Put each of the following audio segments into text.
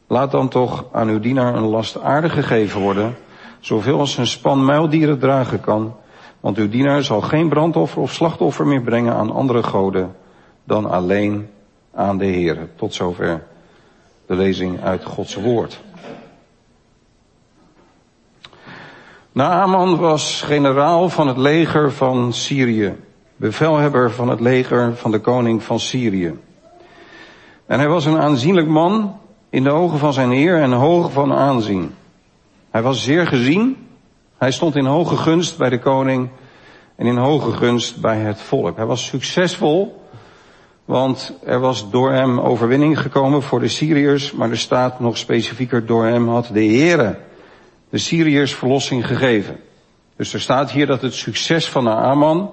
Laat dan toch aan uw dienaar een last aardig gegeven worden, zoveel als een span muildieren dragen kan. Want uw dienaar zal geen brandoffer of slachtoffer meer brengen aan andere goden dan alleen aan de Heere. Tot zover de lezing uit Gods woord. Naaman was generaal van het leger van Syrië. Bevelhebber van het leger van de koning van Syrië. En hij was een aanzienlijk man in de ogen van zijn heer en hoog van aanzien. Hij was zeer gezien. Hij stond in hoge gunst bij de koning en in hoge gunst bij het volk. Hij was succesvol, want er was door hem overwinning gekomen voor de Syriërs, maar er staat nog specifieker, door hem had de Heere de Syriërs verlossing gegeven. Dus er staat hier dat het succes van Naaman,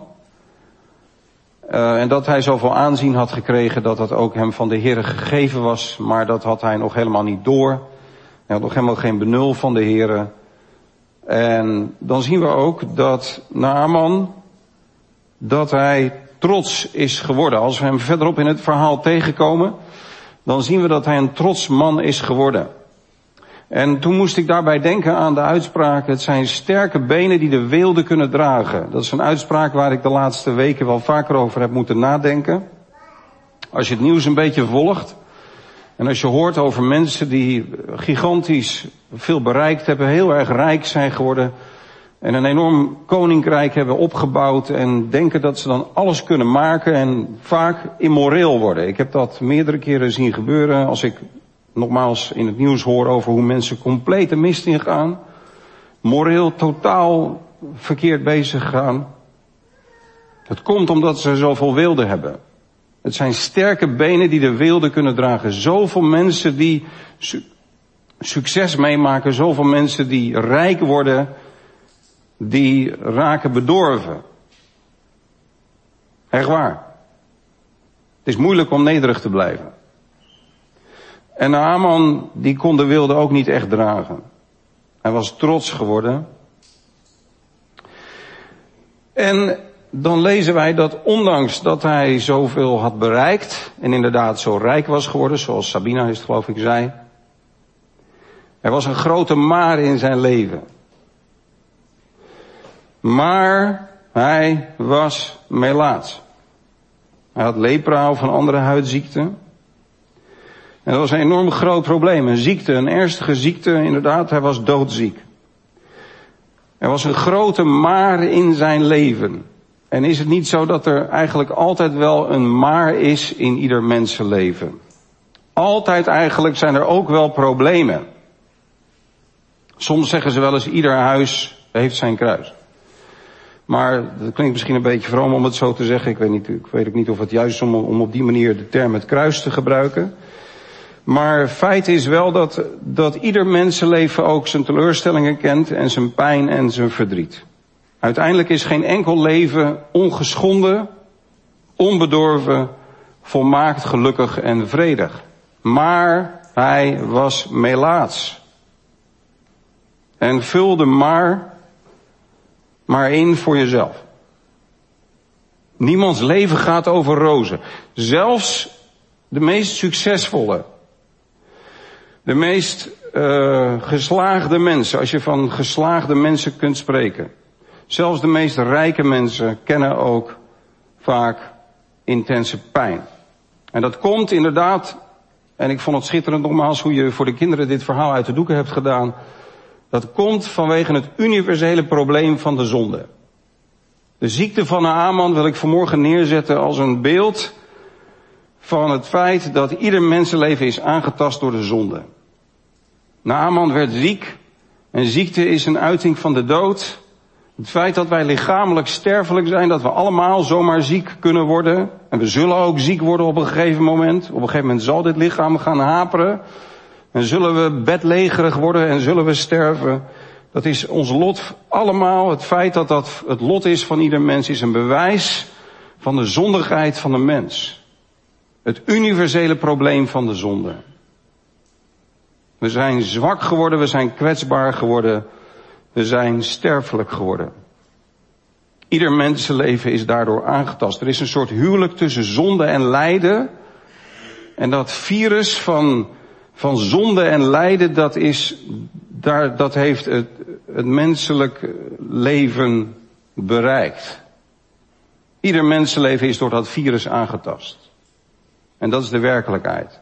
en dat hij zoveel aanzien had gekregen dat dat ook hem van de Heere gegeven was, maar dat had hij nog helemaal niet door. Hij had nog helemaal geen benul van de Heere. En dan zien we ook dat Naaman, dat hij trots is geworden. Als we hem verderop in het verhaal tegenkomen, dan zien we dat hij een trots man is geworden. En toen moest ik daarbij denken aan de uitspraak, het zijn sterke benen die de weelde kunnen dragen. Dat is een uitspraak waar ik de laatste weken wel vaker over heb moeten nadenken. Als je het nieuws een beetje volgt, en als je hoort over mensen die gigantisch veel bereikt hebben, heel erg rijk zijn geworden, en een enorm koninkrijk hebben opgebouwd en denken dat ze dan alles kunnen maken en vaak immoreel worden. Ik heb dat meerdere keren zien gebeuren als ik nogmaals in het nieuws hoor over hoe mensen compleet de mist ingaan. Moreel totaal verkeerd bezig gaan. Het komt omdat ze zoveel weelde hebben. Het zijn sterke benen die de weelde kunnen dragen. Zoveel mensen die succes meemaken. Zoveel mensen die rijk worden. Die raken bedorven. Echt waar. Het is moeilijk om nederig te blijven. En Naaman, die kon de weelde ook niet echt dragen. Hij was trots geworden. En dan lezen wij dat ondanks dat hij zoveel had bereikt, en inderdaad zo rijk was geworden, zoals Sabina is het geloof ik zei, er was een grote maar in zijn leven. Maar hij was melaats. Hij had lepra of een andere huidziekte. En dat was een enorm groot probleem. Een ziekte, een ernstige ziekte, inderdaad, hij was doodziek. Er was een grote maar in zijn leven. En is het niet zo dat er eigenlijk altijd wel een maar is in ieder mensenleven? Altijd eigenlijk zijn er ook wel problemen. Soms zeggen ze wel eens, ieder huis heeft zijn kruis. Maar dat klinkt misschien een beetje vroom om het zo te zeggen. Ik weet ook niet of het juist is om op die manier de term het kruis te gebruiken. Maar feit is wel dat ieder mensenleven ook zijn teleurstellingen kent en zijn pijn en zijn verdriet. Uiteindelijk is geen enkel leven ongeschonden, onbedorven, volmaakt gelukkig en vredig. Maar hij was melaats. En vul de maar in voor jezelf. Niemands leven gaat over rozen. Zelfs de meest succesvolle, de meest geslaagde mensen, als je van geslaagde mensen kunt spreken. Zelfs de meest rijke mensen kennen ook vaak intense pijn. En dat komt inderdaad, en ik vond het schitterend nogmaals hoe je voor de kinderen dit verhaal uit de doeken hebt gedaan. Dat komt vanwege het universele probleem van de zonde. De ziekte van Naaman wil ik vanmorgen neerzetten als een beeld van het feit dat ieder mensenleven is aangetast door de zonde. Naaman werd ziek en ziekte is een uiting van de dood. Het feit dat wij lichamelijk sterfelijk zijn, dat we allemaal zomaar ziek kunnen worden. En we zullen ook ziek worden op een gegeven moment. Op een gegeven moment zal dit lichaam gaan haperen. En zullen we bedlegerig worden en zullen we sterven. Dat is ons lot allemaal. Het feit dat dat het lot is van ieder mens is een bewijs van de zondigheid van de mens. Het universele probleem van de zonde. We zijn zwak geworden, we zijn kwetsbaar geworden, we zijn sterfelijk geworden. Ieder mensenleven is daardoor aangetast. Er is een soort huwelijk tussen zonde en lijden. En dat virus van van zonde en lijden, dat heeft het menselijk leven bereikt. Ieder mensenleven is door dat virus aangetast. En dat is de werkelijkheid.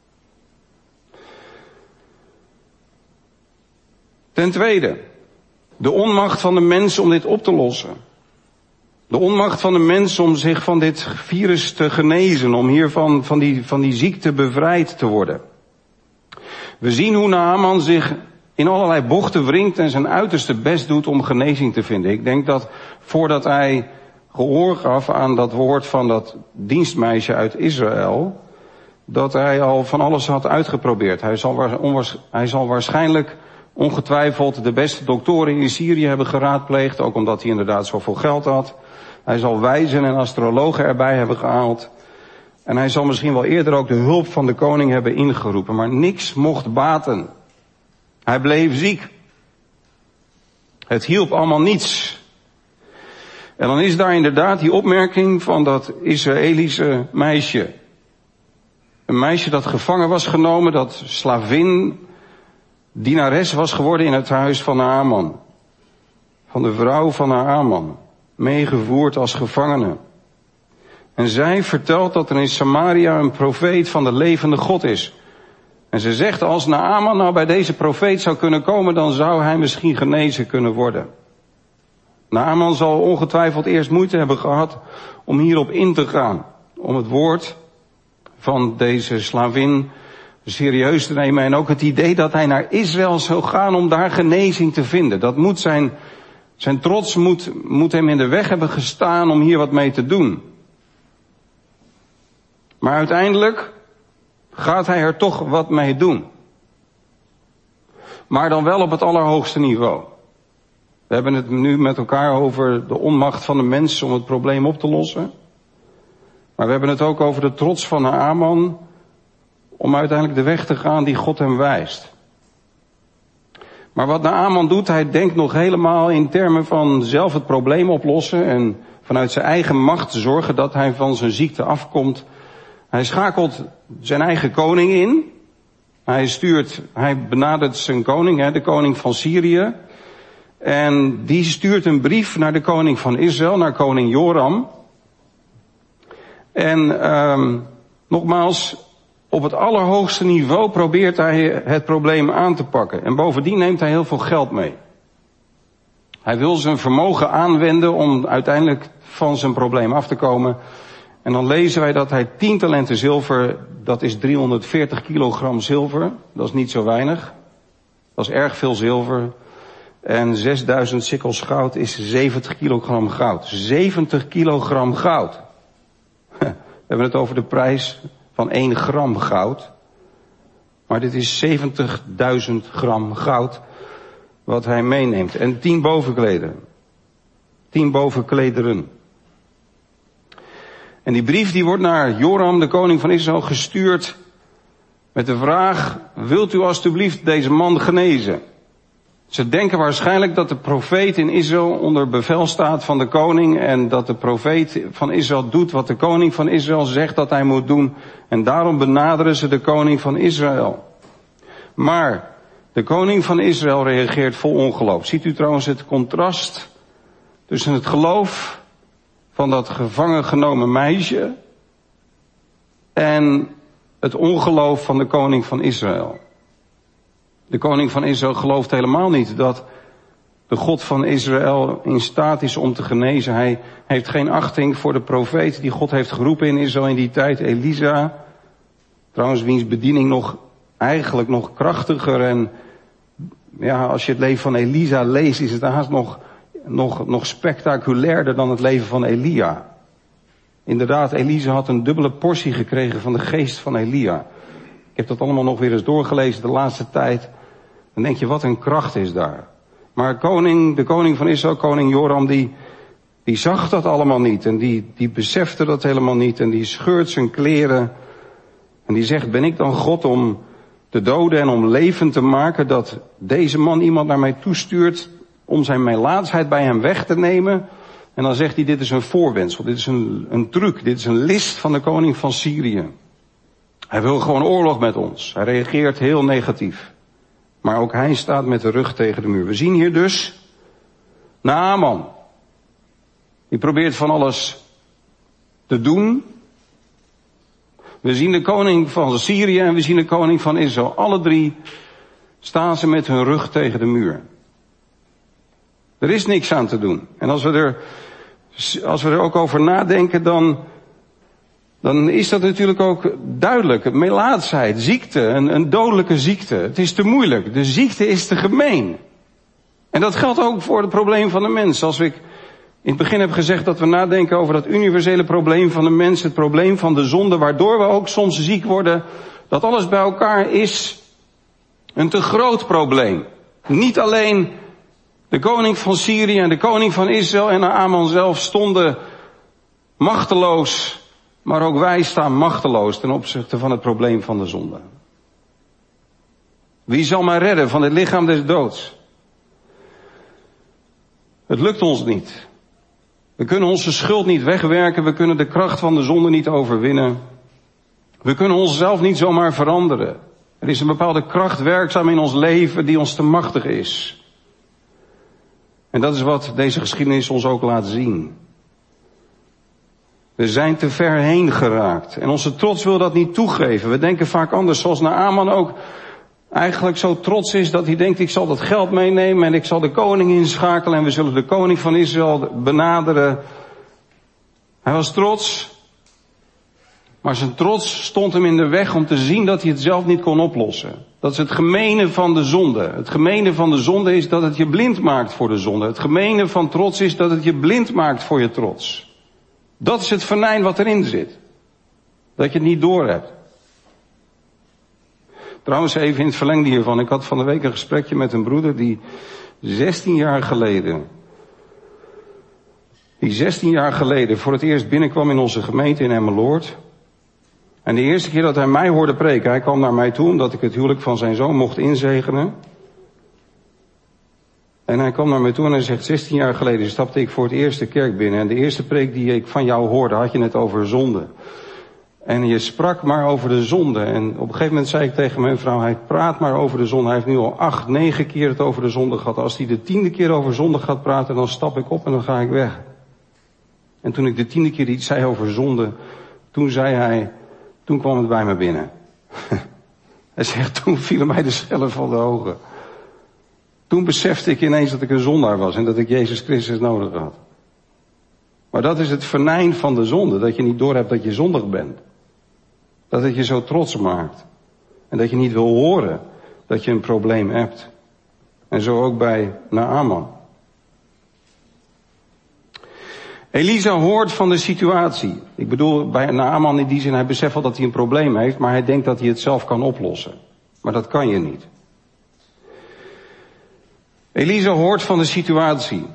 Ten tweede, de onmacht van de mens om dit op te lossen. De onmacht van de mens om zich van dit virus te genezen, om hiervan van die ziekte bevrijd te worden. We zien hoe Naaman zich in allerlei bochten wringt en zijn uiterste best doet om genezing te vinden. Ik denk dat voordat hij gehoor gaf aan dat woord van dat dienstmeisje uit Israël, dat hij al van alles had uitgeprobeerd. Hij zal waarschijnlijk ongetwijfeld de beste doktoren in Syrië hebben geraadpleegd, ook omdat hij inderdaad zoveel geld had. Hij zal wijzen en astrologen erbij hebben gehaald. En hij zal misschien wel eerder ook de hulp van de koning hebben ingeroepen. Maar niks mocht baten. Hij bleef ziek. Het hielp allemaal niets. En dan is daar inderdaad die opmerking van dat Israëlische meisje. Een meisje dat gevangen was genomen, dat slavin, dienares was geworden in het huis van Naaman. Van de vrouw van Naaman. Meegevoerd als gevangene. En zij vertelt dat er in Samaria een profeet van de levende God is. En ze zegt, als Naaman nou bij deze profeet zou kunnen komen, dan zou hij misschien genezen kunnen worden. Naaman zal ongetwijfeld eerst moeite hebben gehad om hierop in te gaan. Om het woord van deze slavin serieus te nemen. En ook het idee dat hij naar Israël zou gaan om daar genezing te vinden. Dat moet zijn trots moet hem in de weg hebben gestaan om hier wat mee te doen. Maar uiteindelijk gaat hij er toch wat mee doen. Maar dan wel op het allerhoogste niveau. We hebben het nu met elkaar over de onmacht van de mens om het probleem op te lossen. Maar we hebben het ook over de trots van Naaman om uiteindelijk de weg te gaan die God hem wijst. Maar wat Naaman doet, hij denkt nog helemaal in termen van zelf het probleem oplossen en vanuit zijn eigen macht zorgen dat hij van zijn ziekte afkomt. Hij schakelt zijn eigen koning in. Hij benadert zijn koning, de koning van Syrië. En die stuurt een brief naar de koning van Israël, naar koning Joram. En nogmaals, op het allerhoogste niveau probeert hij het probleem aan te pakken. En bovendien neemt hij heel veel geld mee. Hij wil zijn vermogen aanwenden om uiteindelijk van zijn probleem af te komen. En dan lezen wij dat hij 10 talenten zilver, dat is 340 kilogram zilver. Dat is niet zo weinig. Dat is erg veel zilver. En 6000 sikkels goud is 70 kilogram goud. 70 kilogram goud. We hebben het over de prijs van 1 gram goud. Maar dit is 70.000 gram goud wat hij meeneemt. En 10 bovenklederen. 10 bovenklederen. En die brief die wordt naar Joram, de koning van Israël, gestuurd met de vraag, wilt u alstublieft deze man genezen? Ze denken waarschijnlijk dat de profeet in Israël onder bevel staat van de koning en dat de profeet van Israël doet wat de koning van Israël zegt dat hij moet doen. En daarom benaderen ze de koning van Israël. Maar de koning van Israël reageert vol ongeloof. Ziet u trouwens het contrast tussen het geloof van dat gevangen genomen meisje en het ongeloof van de koning van Israël. De koning van Israël gelooft helemaal niet dat de God van Israël in staat is om te genezen. Hij heeft geen achting voor de profeet die God heeft geroepen in Israël in die tijd, Elisa. Trouwens, wiens bediening eigenlijk nog krachtiger en ja, als je het leven van Elisa leest, is het haast nog spectaculairder dan het leven van Elia. Inderdaad, Elisa had een dubbele portie gekregen van de geest van Elia. Ik heb dat allemaal nog weer eens doorgelezen de laatste tijd. Dan denk je, wat een kracht is daar. Maar de koning van Israël, koning Joram, die zag dat allemaal niet. En die besefte dat helemaal niet. En die scheurt zijn kleren. En die zegt, ben ik dan God om te doden en om levend te maken dat deze man iemand naar mij toestuurt om zijn melaatsheid bij hem weg te nemen? En dan zegt hij, dit is een voorwendsel, dit is een truc, dit is een list van de koning van Syrië. Hij wil gewoon oorlog met ons. Hij reageert heel negatief. Maar ook hij staat met de rug tegen de muur. We zien hier dus Naaman. Die probeert van alles te doen. We zien de koning van Syrië en we zien de koning van Israël. Alle drie staan ze met hun rug tegen de muur. Er is niks aan te doen. En als we er ook over nadenken, dan is dat natuurlijk ook duidelijk. Melaatsheid, ziekte, een dodelijke ziekte. Het is te moeilijk. De ziekte is te gemeen. En dat geldt ook voor het probleem van de mens. Als ik in het begin heb gezegd dat we nadenken over dat universele probleem van de mens, het probleem van de zonde, waardoor we ook soms ziek worden, dat alles bij elkaar is een te groot probleem. Niet alleen de koning van Syrië en de koning van Israël en Naaman zelf stonden machteloos, maar ook wij staan machteloos ten opzichte van het probleem van de zonde. Wie zal mij redden van het lichaam des doods? Het lukt ons niet. We kunnen onze schuld niet wegwerken, we kunnen de kracht van de zonde niet overwinnen. We kunnen onszelf niet zomaar veranderen. Er is een bepaalde kracht werkzaam in ons leven die ons te machtig is. En dat is wat deze geschiedenis ons ook laat zien. We zijn te ver heen geraakt. En onze trots wil dat niet toegeven. We denken vaak anders, zoals Naaman ook eigenlijk zo trots is dat hij denkt, ik zal dat geld meenemen en ik zal de koning inschakelen en we zullen de koning van Israël benaderen. Hij was trots, maar zijn trots stond hem in de weg om te zien dat hij het zelf niet kon oplossen. Dat is het gemene van de zonde. Het gemene van de zonde is dat het je blind maakt voor de zonde. Het gemene van trots is dat het je blind maakt voor je trots. Dat is het venijn wat erin zit. Dat je het niet doorhebt. Trouwens, even in het verlengde hiervan. Ik had van de week een gesprekje met een broeder die 16 jaar geleden voor het eerst binnenkwam in onze gemeente in Emmeloord. En de eerste keer dat hij mij hoorde preken, hij kwam naar mij toe omdat ik het huwelijk van zijn zoon mocht inzegenen. En hij kwam naar mij toe en hij zegt, 16 jaar geleden stapte ik voor het eerst de kerk binnen. En de eerste preek die ik van jou hoorde, had je het over zonde. En je sprak maar over de zonde. En op een gegeven moment zei ik tegen mijn vrouw, hij praat maar over de zonde. Hij heeft nu al 8, 9 keer het over de zonde gehad. Als hij de 10e keer over zonde gaat praten, dan stap ik op en dan ga ik weg. En toen ik de 10e keer iets zei over zonde, toen kwam het bij me binnen. Hij zegt, toen vielen mij de schellen van de ogen. Toen besefte ik ineens dat ik een zondaar was en dat ik Jezus Christus nodig had. Maar dat is het venijn van de zonde, dat je niet doorhebt dat je zondig bent. Dat het je zo trots maakt. En dat je niet wil horen dat je een probleem hebt. En zo ook bij Naaman. Elisa hoort van de situatie. Ik bedoel, bij Naaman in die zin, hij beseft wel dat hij een probleem heeft, maar hij denkt dat hij het zelf kan oplossen. Maar dat kan je niet. Elisa hoort van de situatie.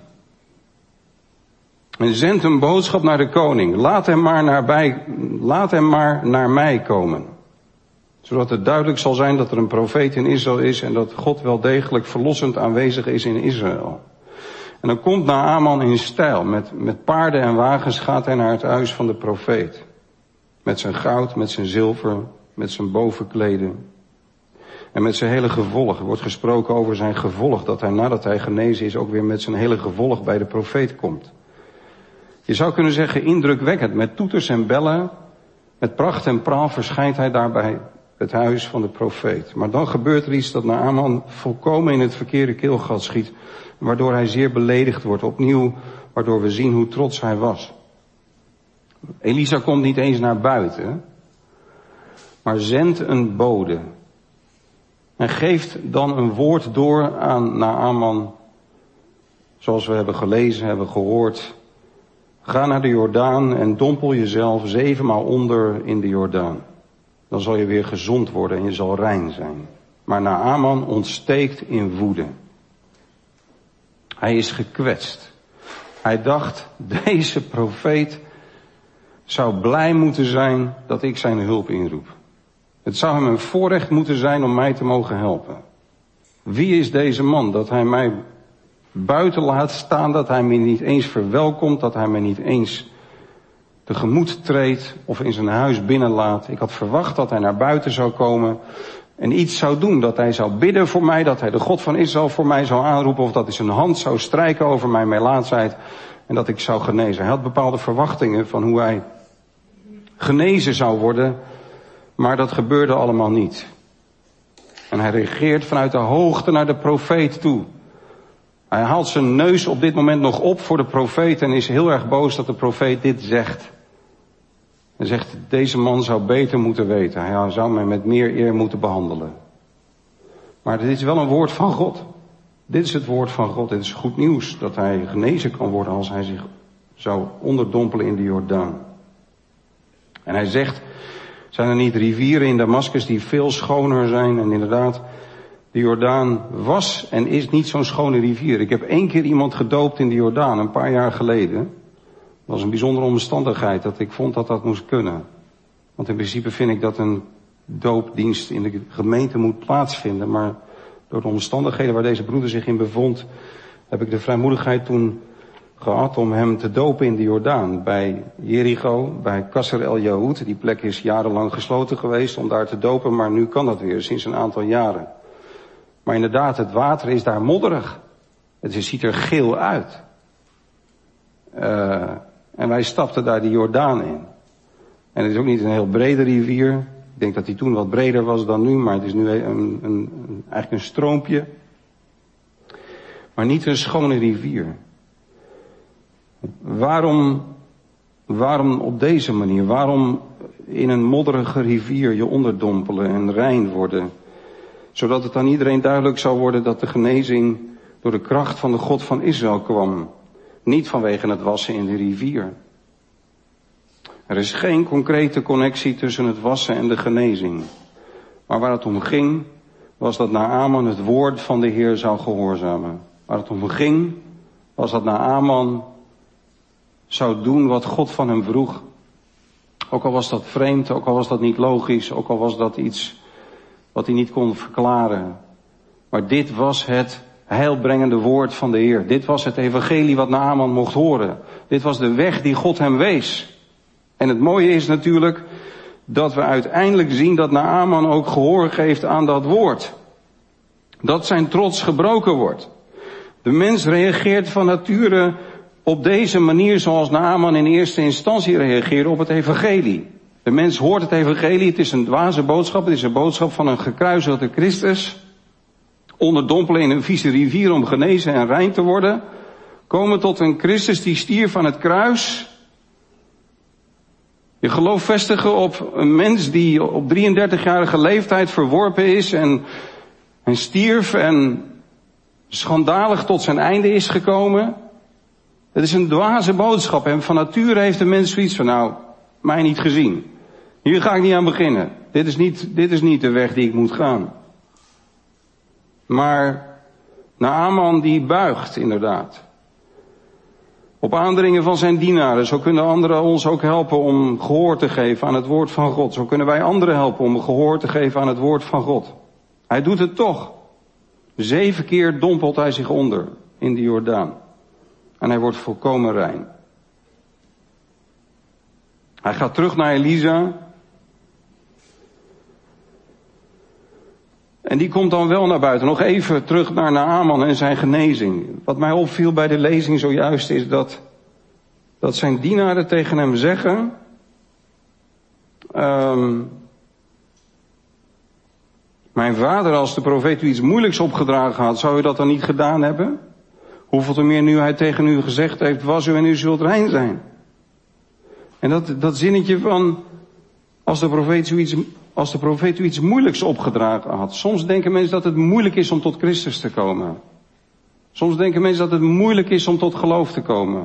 En zendt een boodschap naar de koning. Laat hem maar naar mij komen. Zodat het duidelijk zal zijn dat er een profeet in Israël is en dat God wel degelijk verlossend aanwezig is in Israël. En dan komt Naaman in stijl. Met paarden en wagens gaat hij naar het huis van de profeet. Met zijn goud, met zijn zilver, met zijn bovenkleden. En met zijn hele gevolg. Er wordt gesproken over zijn gevolg. Dat hij nadat hij genezen is ook weer met zijn hele gevolg bij de profeet komt. Je zou kunnen zeggen indrukwekkend. Met toeters en bellen. Met pracht en praal verschijnt hij daar bij het huis van de profeet. Maar dan gebeurt er iets dat Naaman volkomen in het verkeerde keelgat schiet. Waardoor hij zeer beledigd wordt. Opnieuw, waardoor we zien hoe trots hij was. Elisa komt niet eens naar buiten. Maar zendt een bode. En geeft dan een woord door aan Naaman. Zoals we hebben gelezen, hebben gehoord. Ga naar de Jordaan en dompel jezelf 7 maal onder in de Jordaan. Dan zal je weer gezond worden en je zal rein zijn. Maar Naaman ontsteekt in woede. Hij is gekwetst. Hij dacht, deze profeet zou blij moeten zijn dat ik zijn hulp inroep. Het zou hem een voorrecht moeten zijn om mij te mogen helpen. Wie is deze man dat hij mij buiten laat staan, dat hij me niet eens verwelkomt, dat hij me niet eens tegemoet treedt of in zijn huis binnenlaat. Ik had verwacht dat hij naar buiten zou komen en iets zou doen. Dat hij zou bidden voor mij, dat hij de God van Israël voor mij zou aanroepen, of dat hij zijn hand zou strijken over mijn melaatsheid en dat ik zou genezen. Hij had bepaalde verwachtingen van hoe hij genezen zou worden, maar dat gebeurde allemaal niet. En hij reageert vanuit de hoogte naar de profeet toe. Hij haalt zijn neus op dit moment nog op voor de profeet en is heel erg boos dat de profeet dit zegt. Hij zegt, deze man zou beter moeten weten. Hij zou mij met meer eer moeten behandelen. Maar dit is wel een woord van God. Dit is het woord van God. Dit is goed nieuws dat hij genezen kan worden als hij zich zou onderdompelen in de Jordaan. En hij zegt, zijn er niet rivieren in Damascus die veel schoner zijn? En inderdaad, de Jordaan was en is niet zo'n schone rivier. Ik heb 1 keer iemand gedoopt in de Jordaan, een paar jaar geleden. Dat was een bijzondere omstandigheid dat ik vond dat dat moest kunnen. Want in principe vind ik dat een doopdienst in de gemeente moet plaatsvinden. Maar door de omstandigheden waar deze broeder zich in bevond, heb ik de vrijmoedigheid toen gehad om hem te dopen in de Jordaan. Bij Jericho, bij Qasr el Yahoud. Die plek is jarenlang gesloten geweest om daar te dopen, maar nu kan dat weer, sinds een aantal jaren. Maar inderdaad, het water is daar modderig. Het ziet er geel uit. En wij stapten daar die Jordaan in. En het is ook niet een heel brede rivier. Ik denk dat die toen wat breder was dan nu, maar het is nu eigenlijk een stroompje. Maar niet een schone rivier. Waarom op deze manier? Waarom in een modderige rivier je onderdompelen en rein worden? Zodat het aan iedereen duidelijk zou worden dat de genezing door de kracht van de God van Israël kwam. Niet vanwege het wassen in de rivier. Er is geen concrete connectie tussen het wassen en de genezing. Maar waar het om ging, was dat Naaman het woord van de Heer zou gehoorzamen. Waar het om ging, was dat Naaman zou doen wat God van hem vroeg. Ook al was dat vreemd, ook al was dat niet logisch, ook al was dat iets wat hij niet kon verklaren. Maar dit was het heilbrengende woord van de Heer. Dit was het evangelie wat Naaman mocht horen. Dit was de weg die God hem wees. En het mooie is natuurlijk dat we uiteindelijk zien dat Naaman ook gehoor geeft aan dat woord. Dat zijn trots gebroken wordt. De mens reageert van nature op deze manier zoals Naaman in eerste instantie reageerde op het evangelie. De mens hoort het evangelie, het is een dwaze boodschap, het is een boodschap van een gekruisigde Christus. Onderdompelen in een vieze rivier om genezen en rein te worden. Komen tot een Christus die stierf aan het kruis. Je geloof vestigen op een mens die op 33-jarige leeftijd verworpen is en stierf en schandalig tot zijn einde is gekomen. Het is een dwaze boodschap en van nature heeft de mens zoiets van, nou, mij niet gezien. Hier ga ik niet aan beginnen. Dit is niet de weg die ik moet gaan. Maar Naaman die buigt inderdaad. Op aandringen van zijn dienaren. Zo kunnen anderen ons ook helpen om gehoor te geven aan het woord van God. Zo kunnen wij anderen helpen om gehoor te geven aan het woord van God. Hij doet het toch. 7 keer dompelt hij zich onder in de Jordaan. En hij wordt volkomen rein. Hij gaat terug naar Elisa. En die komt dan wel naar buiten. Nog even terug naar Naaman en zijn genezing. Wat mij opviel bij de lezing zojuist is dat zijn dienaren tegen hem zeggen, mijn vader, als de profeet u iets moeilijks opgedragen had, zou u dat dan niet gedaan hebben? Hoeveel te meer nu hij tegen u gezegd heeft, was u en u zult rein zijn. En dat zinnetje van, als de profeet u iets moeilijks opgedragen had. Soms denken mensen dat het moeilijk is om tot Christus te komen. Soms denken mensen dat het moeilijk is om tot geloof te komen.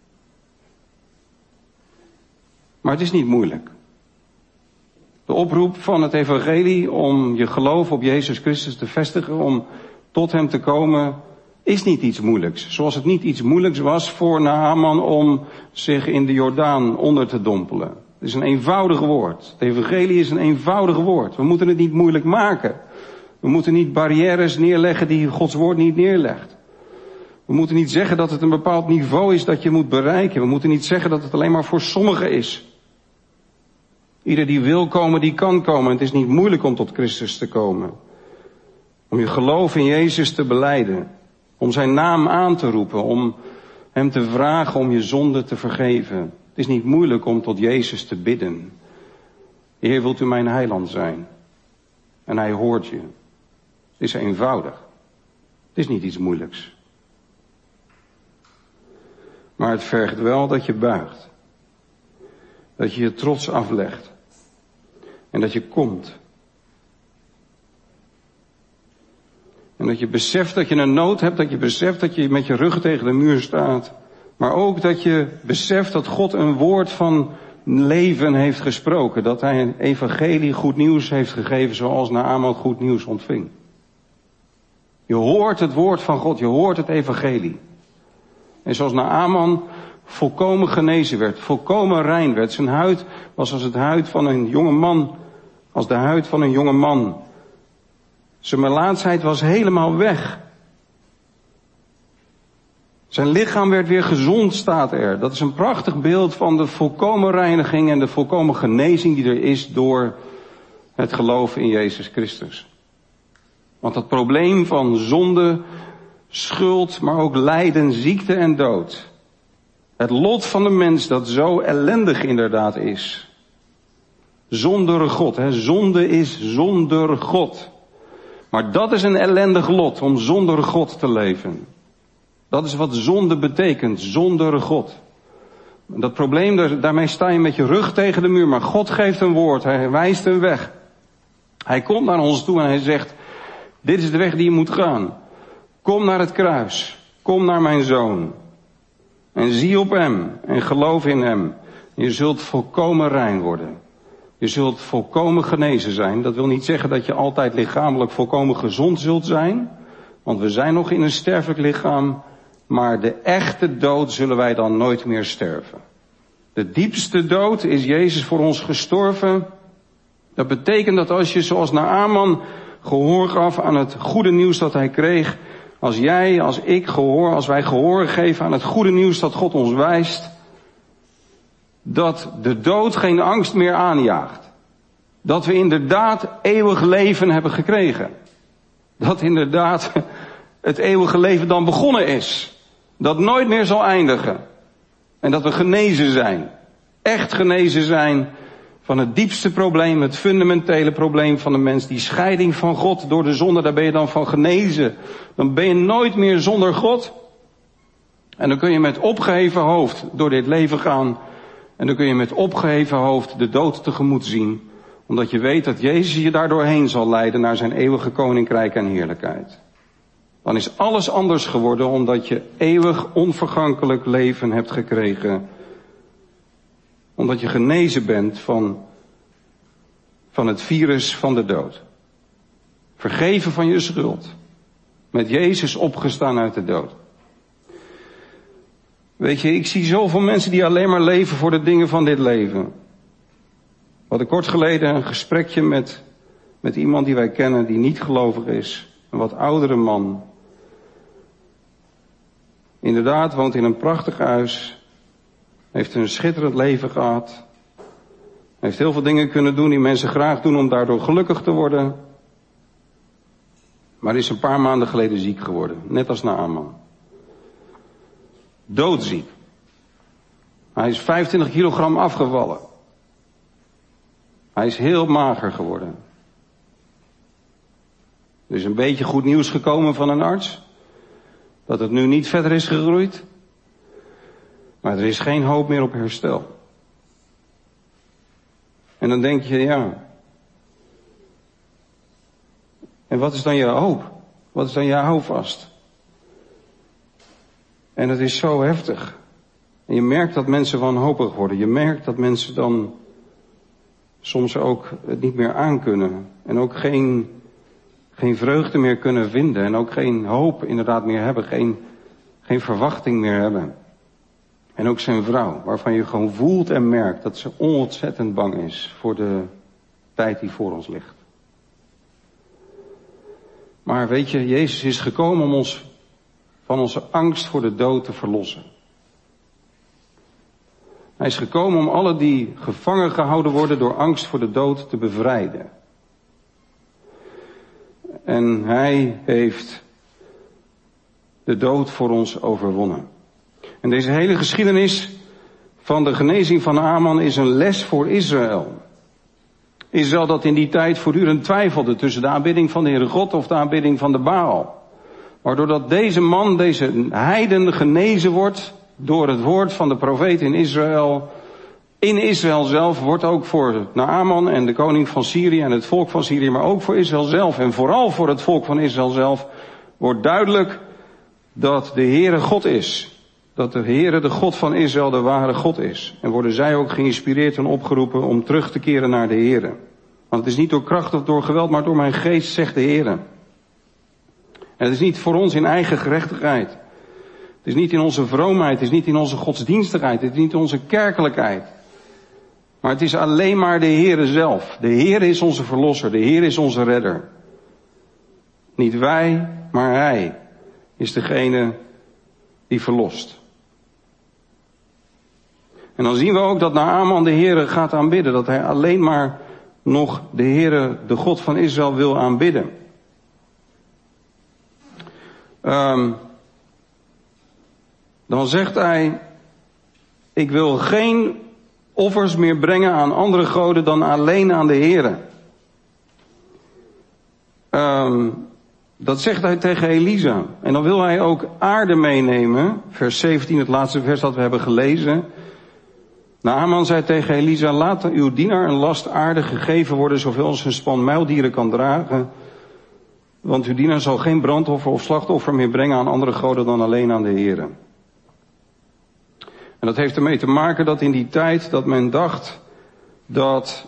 Maar het is niet moeilijk. De oproep van het evangelie om je geloof op Jezus Christus te vestigen, om tot hem te komen, is niet iets moeilijks. Zoals het niet iets moeilijks was voor Naaman om zich in de Jordaan onder te dompelen. Het is een eenvoudig woord. Het evangelie is een eenvoudig woord. We moeten het niet moeilijk maken. We moeten niet barrières neerleggen die Gods woord niet neerlegt. We moeten niet zeggen dat het een bepaald niveau is dat je moet bereiken. We moeten niet zeggen dat het alleen maar voor sommigen is. Ieder die wil komen, die kan komen. Het is niet moeilijk om tot Christus te komen. Om je geloof in Jezus te belijden. Om zijn naam aan te roepen. Om hem te vragen om je zonde te vergeven. Het is niet moeilijk om tot Jezus te bidden. Heer, wilt u mijn heiland zijn? En hij hoort je. Het is eenvoudig. Het is niet iets moeilijks. Maar het vergt wel dat je buigt. Dat je je trots aflegt. En dat je komt. En dat je beseft dat je een nood hebt. Dat je beseft dat je met je rug tegen de muur staat. Maar ook dat je beseft dat God een woord van leven heeft gesproken. Dat hij een evangelie goed nieuws heeft gegeven zoals Naaman goed nieuws ontving. Je hoort het woord van God. Je hoort het evangelie. En zoals Naaman volkomen genezen werd, volkomen rein werd. Zijn huid was als het huid van een jonge man, als de huid van een jonge man. Zijn melaatsheid was helemaal weg. Zijn lichaam werd weer gezond, staat er. Dat is een prachtig beeld van de volkomen reiniging en de volkomen genezing die er is door het geloof in Jezus Christus. Want dat probleem van zonde, schuld, maar ook lijden, ziekte en dood. Het lot van de mens dat zo ellendig inderdaad is. Zonder God, zonde is zonder God. Maar dat is een ellendig lot om zonder God te leven. Dat is wat zonde betekent, zonder God. Dat probleem, daarmee sta je met je rug tegen de muur, maar God geeft een woord, hij wijst een weg. Hij komt naar ons toe en hij zegt, dit is de weg die je moet gaan. Kom naar het kruis, kom naar mijn zoon. En zie op hem en geloof in hem. Je zult volkomen rein worden. Je zult volkomen genezen zijn. Dat wil niet zeggen dat je altijd lichamelijk volkomen gezond zult zijn. Want we zijn nog in een sterfelijk lichaam. Maar de echte dood zullen wij dan nooit meer sterven. De diepste dood is Jezus voor ons gestorven. Dat betekent dat als je zoals Naaman gehoor gaf aan het goede nieuws dat hij kreeg. Als jij, als ik als wij gehoor geven aan het goede nieuws dat God ons wijst. Dat de dood geen angst meer aanjaagt. Dat we inderdaad eeuwig leven hebben gekregen. Dat inderdaad het eeuwige leven dan begonnen is. Dat nooit meer zal eindigen. En dat we genezen zijn. Echt genezen zijn van het diepste probleem, het fundamentele probleem van de mens. Die scheiding van God door de zonde, daar ben je dan van genezen. Dan ben je nooit meer zonder God. En dan kun je met opgeheven hoofd door dit leven gaan. En dan kun je met opgeheven hoofd de dood tegemoet zien. Omdat je weet dat Jezus je daardoor heen zal leiden naar zijn eeuwige koninkrijk en heerlijkheid. Dan is alles anders geworden omdat je eeuwig onvergankelijk leven hebt gekregen. Omdat je genezen bent van het virus van de dood. Vergeven van je schuld. Met Jezus opgestaan uit de dood. Weet je, ik zie zoveel mensen die alleen maar leven voor de dingen van dit leven. We hadden kort geleden een gesprekje met iemand die wij kennen die niet gelovig is. Een wat oudere man. Inderdaad, woont in een prachtig huis. Heeft een schitterend leven gehad. Heeft heel veel dingen kunnen doen die mensen graag doen om daardoor gelukkig te worden. Maar is een paar maanden geleden ziek geworden. Net als Naaman. Doodziek. Hij is 25 kilogram afgevallen. Hij is heel mager geworden. Er is een beetje goed nieuws gekomen van een arts. Dat het nu niet verder is gegroeid. Maar er is geen hoop meer op herstel. En dan denk je, ja. En wat is dan je hoop? Wat is dan je houvast? En het is zo heftig. En je merkt dat mensen wanhopig worden. Je merkt dat mensen dan soms ook het niet meer aankunnen. En ook geen vreugde meer kunnen vinden. En ook geen hoop inderdaad meer hebben. Geen verwachting meer hebben. En ook zijn vrouw, waarvan je gewoon voelt en merkt dat ze ontzettend bang is voor de tijd die voor ons ligt. Maar weet je, Jezus is gekomen om ons van onze angst voor de dood te verlossen. Hij is gekomen om alle die gevangen gehouden worden door angst voor de dood te bevrijden. En hij heeft de dood voor ons overwonnen. En deze hele geschiedenis van de genezing van Naaman is een les voor Israël. Israël dat in die tijd voortdurend twijfelde tussen de aanbidding van de Heere God of de aanbidding van de Baal. Maar doordat deze man, deze heiden genezen wordt door het woord van de profeet in Israël zelf, wordt ook voor Naaman en de koning van Syrië en het volk van Syrië, maar ook voor Israël zelf en vooral voor het volk van Israël zelf, wordt duidelijk dat de Heere God is. Dat de Heere, de God van Israël, de ware God is. En worden zij ook geïnspireerd en opgeroepen om terug te keren naar de Heere. Want het is niet door kracht of door geweld, maar door mijn geest, zegt de Heere. En het is niet voor ons in eigen gerechtigheid. Het is niet in onze vroomheid, het is niet in onze godsdienstigheid, het is niet in onze kerkelijkheid. Maar het is alleen maar de Heere zelf. De Heere is onze verlosser, de Heere is onze redder. Niet wij, maar Hij is degene die verlost. En dan zien we ook dat Naaman de Heere gaat aanbidden. Dat hij alleen maar nog de Heere, de God van Israël, wil aanbidden. Dan zegt hij, ik wil geen offers meer brengen aan andere goden dan alleen aan de Heere. Dat zegt hij tegen Elisa. En dan wil hij ook aarde meenemen. Vers 17, het laatste vers dat we hebben gelezen. Naaman zei tegen Elisa, laat uw dienaar een last aarde gegeven worden, zoveel als een span muildieren kan dragen. Want uw dienaar zal geen brandoffer of slachtoffer meer brengen aan andere goden dan alleen aan de Heere. En dat heeft ermee te maken dat in die tijd dat men dacht dat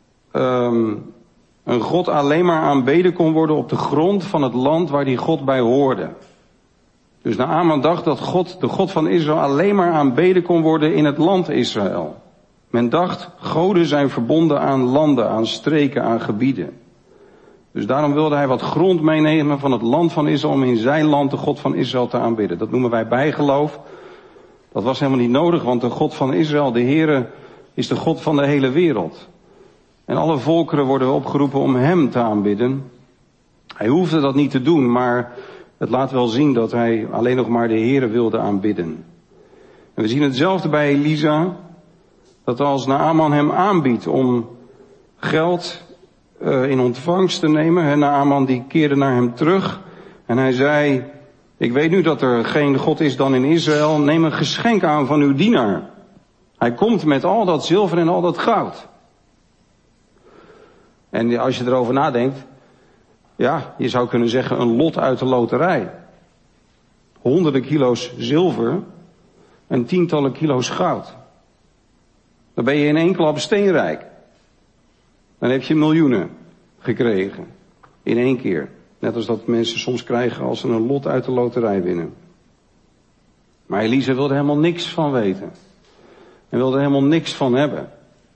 een God alleen maar aanbeden kon worden op de grond van het land waar die God bij hoorde. Dus Naaman dacht dat God, de God van Israël, alleen maar aanbeden kon worden in het land Israël. Men dacht, goden zijn verbonden aan landen, aan streken, aan gebieden. Dus daarom wilde hij wat grond meenemen van het land van Israël om in zijn land de God van Israël te aanbidden. Dat noemen wij bijgeloof. Dat was helemaal niet nodig, want de God van Israël, de Heere, is de God van de hele wereld. En alle volkeren worden opgeroepen om hem te aanbidden. Hij hoefde dat niet te doen, maar het laat wel zien dat hij alleen nog maar de Heere wilde aanbidden. En we zien hetzelfde bij Elisa, dat als Naaman hem aanbiedt om geld in ontvangst te nemen. Naaman die keerde naar hem terug en hij zei, ik weet nu dat er geen God is dan in Israël, neem een geschenk aan van uw dienaar. Hij komt met al dat zilver en al dat goud. En als je erover nadenkt, ja, je zou kunnen zeggen een lot uit de loterij. Honderden kilo's zilver en tientallen kilo's goud. Dan ben je in één klap steenrijk. Dan heb je miljoenen gekregen. In één keer. Net als dat mensen soms krijgen als ze een lot uit de loterij winnen. Maar Elisa wilde helemaal niks van weten. En wilde helemaal niks van hebben.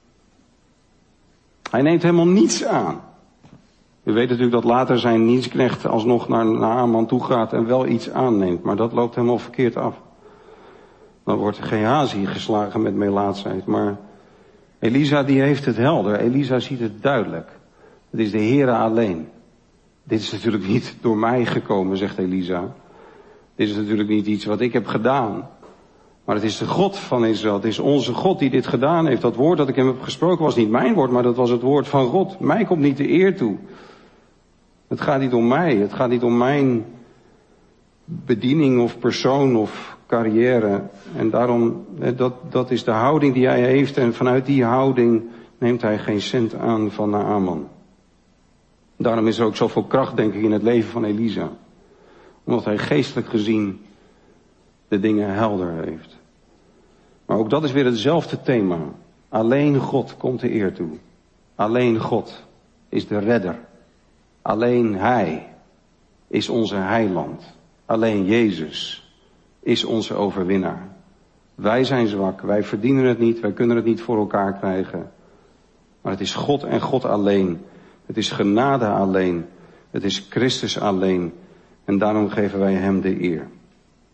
Hij neemt helemaal niets aan. U weet natuurlijk dat later zijn dienstknecht alsnog naar Naaman toe gaat en wel iets aanneemt. Maar dat loopt helemaal verkeerd af. Dan wordt Gehazi geslagen met melaatsheid. Maar Elisa die heeft het helder. Elisa ziet het duidelijk. Het is de Heere alleen. Dit is natuurlijk niet door mij gekomen, zegt Elisa. Dit is natuurlijk niet iets wat ik heb gedaan. Maar het is de God van Israël. Het is onze God die dit gedaan heeft. Dat woord dat ik hem heb gesproken was niet mijn woord, maar dat was het woord van God. Mij komt niet de eer toe. Het gaat niet om mij. Het gaat niet om mijn bediening of persoon of carrière. En daarom, dat is de houding die hij heeft. En vanuit die houding neemt hij geen cent aan van Naaman. Daarom is er ook zoveel kracht, denk ik, in het leven van Elisa. Omdat hij geestelijk gezien de dingen helder heeft. Maar ook dat is weer hetzelfde thema. Alleen God komt de eer toe. Alleen God is de redder. Alleen Hij is onze heiland. Alleen Jezus is onze overwinnaar. Wij zijn zwak, wij verdienen het niet, wij kunnen het niet voor elkaar krijgen. Maar het is God en God alleen. Het is genade alleen. Het is Christus alleen. En daarom geven wij Hem de eer.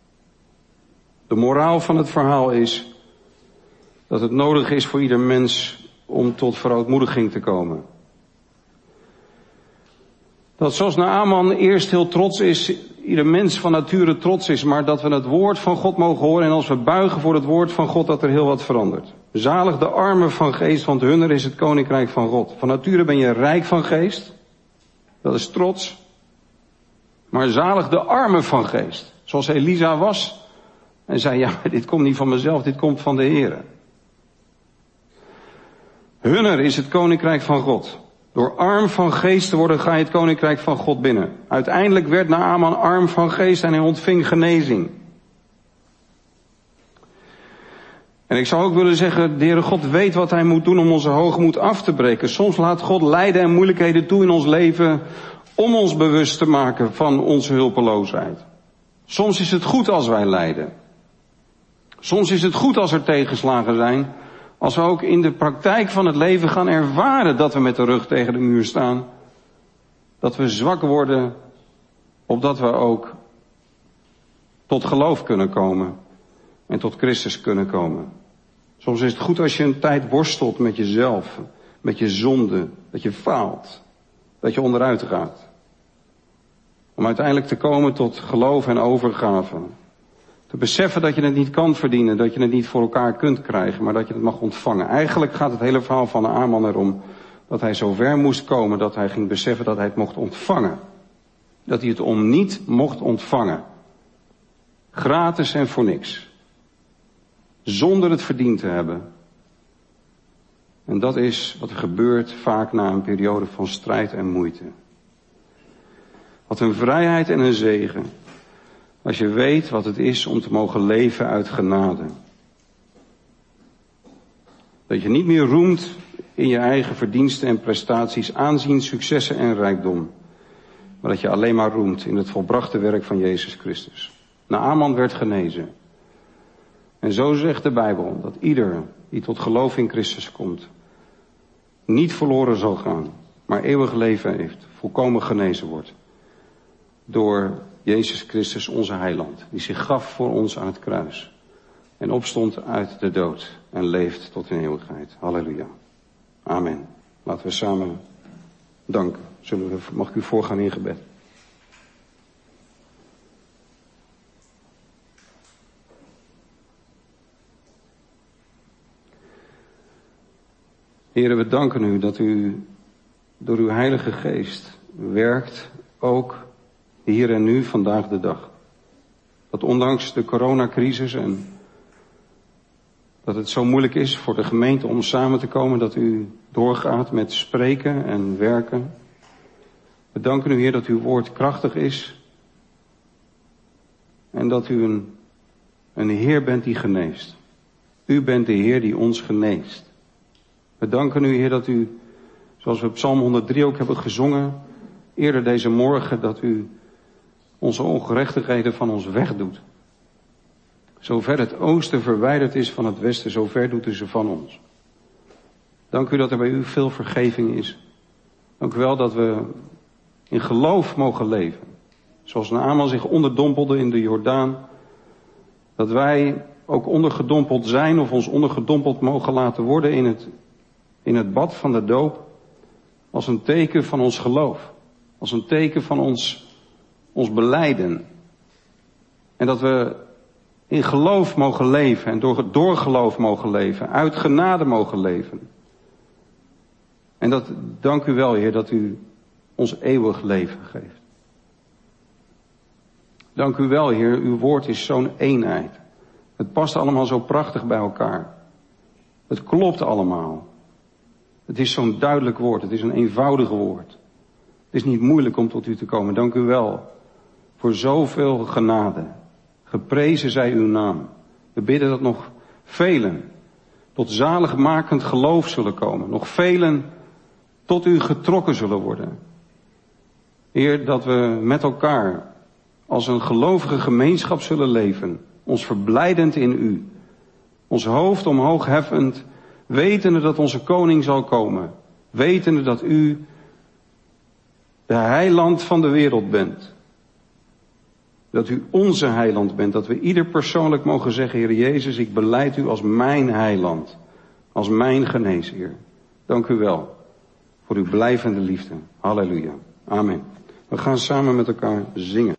De moraal van het verhaal is dat het nodig is voor ieder mens om tot verootmoediging te komen. Dat zoals Naaman eerst heel trots is, ieder mens van nature trots is, maar dat we het woord van God mogen horen en als we buigen voor het woord van God dat er heel wat verandert. Zalig de armen van geest, want hunner is het koninkrijk van God. Van nature ben je rijk van geest, dat is trots. Maar zalig de armen van geest, zoals Elisa was en zei, ja, maar dit komt niet van mezelf, dit komt van de Heere. Hunner is het koninkrijk van God. Door arm van geest te worden ga je het koninkrijk van God binnen. Uiteindelijk werd Naaman arm van geest en hij ontving genezing. En ik zou ook willen zeggen, de Heere God weet wat hij moet doen om onze hoogmoed af te breken. Soms laat God lijden en moeilijkheden toe in ons leven om ons bewust te maken van onze hulpeloosheid. Soms is het goed als wij lijden. Soms is het goed als er tegenslagen zijn. Als we ook in de praktijk van het leven gaan ervaren dat we met de rug tegen de muur staan. Dat we zwak worden, opdat we ook tot geloof kunnen komen. En tot Christus kunnen komen. Soms is het goed als je een tijd worstelt met jezelf. Met je zonde. Dat je faalt. Dat je onderuit gaat. Om uiteindelijk te komen tot geloof en overgave. Te beseffen dat je het niet kan verdienen, dat je het niet voor elkaar kunt krijgen, maar dat je het mag ontvangen. Eigenlijk gaat het hele verhaal van Naaman erom dat hij zo ver moest komen dat hij ging beseffen dat hij het mocht ontvangen. Dat hij het om niet mocht ontvangen. Gratis en voor niks. Zonder het verdiend te hebben. En dat is wat er gebeurt vaak na een periode van strijd en moeite. Wat een vrijheid en een zegen. Als je weet wat het is om te mogen leven uit genade. Dat je niet meer roemt in je eigen verdiensten en prestaties, aanzien, successen en rijkdom. Maar dat je alleen maar roemt in het volbrachte werk van Jezus Christus. Naaman werd genezen. En zo zegt de Bijbel dat ieder die tot geloof in Christus komt, niet verloren zal gaan, maar eeuwig leven heeft, volkomen genezen wordt. Door Jezus Christus onze heiland, die zich gaf voor ons aan het kruis. En opstond uit de dood en leeft tot in eeuwigheid. Halleluja. Amen. Laten we samen danken. Mag ik u voorgaan in gebed? Heere, we danken u dat u door uw Heilige Geest werkt, ook hier en nu, vandaag de dag. Dat ondanks de coronacrisis en dat het zo moeilijk is voor de gemeente om samen te komen, dat u doorgaat met spreken en werken. We danken u, Heer, dat uw woord krachtig is en dat u een Heer bent die geneest. U bent de Heer die ons geneest. We danken u, Heer, dat u, zoals we Psalm 103 ook hebben gezongen, eerder deze morgen, dat u onze ongerechtigheden van ons wegdoet. Zover het oosten verwijderd is van het westen, zover doet u ze van ons. Dank u dat er bij u veel vergeving is. Dank u wel dat we in geloof mogen leven. Zoals Naaman zich onderdompelde in de Jordaan. Dat wij ook ondergedompeld zijn of ons ondergedompeld mogen laten worden in het bad van de doop. Als een teken van ons geloof. Als een teken van ons belijden. En dat we in geloof mogen leven en door geloof mogen leven. Uit genade mogen leven. En dat, dank u wel, Heer, dat u ons eeuwig leven geeft. Dank u wel, Heer, uw woord is zo'n eenheid. Het past allemaal zo prachtig bij elkaar. Het klopt allemaal. Het is zo'n duidelijk woord, het is een eenvoudig woord. Het is niet moeilijk om tot u te komen. Dank u wel voor zoveel genade. Geprezen zij uw naam. We bidden dat nog velen tot zaligmakend geloof zullen komen. Nog velen tot u getrokken zullen worden. Heer, dat we met elkaar als een gelovige gemeenschap zullen leven. Ons verblijdend in u. Ons hoofd omhoog heffend. Wetende dat onze koning zal komen. Wetende dat u de heiland van de wereld bent. Dat u onze heiland bent. Dat we ieder persoonlijk mogen zeggen, Heer Jezus, ik belijd u als mijn heiland. Als mijn geneesheer. Dank u wel voor uw blijvende liefde. Halleluja. Amen. We gaan samen met elkaar zingen.